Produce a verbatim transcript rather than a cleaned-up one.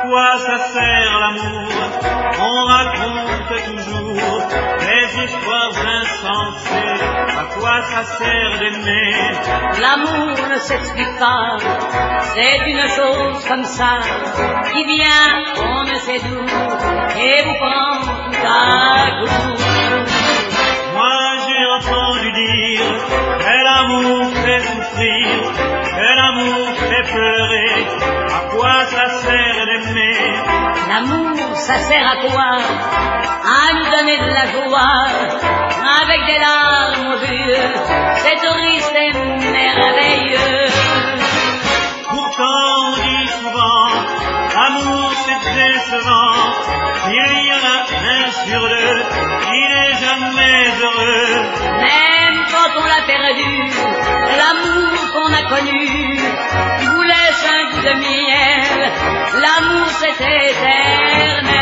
quoi ça sert l'amour? On raconte toujours des histoires insensées. À quoi ça sert d'aimer? L'amour ne s'explique pas, c'est une chose comme ça, qui vient on ne sait d'où, et vous prend tout à coup. Moi j'ai entendu dire que l'amour fait souffrir, que l'amour fait pleurer. À quoi ça sert d'aimer? L'amour, ça sert à quoi? À nous donner de la joie, avec des larmes aux yeux, c'est triste et merveilleux. Pourtant on dit souvent, l'amour c'est décevant, il y en a un sur deux qui n'est jamais heureux. Même quand on l'a perdu, l'amour qu'on a connu vous laisse un goût de miel, l'amour c'est éternel.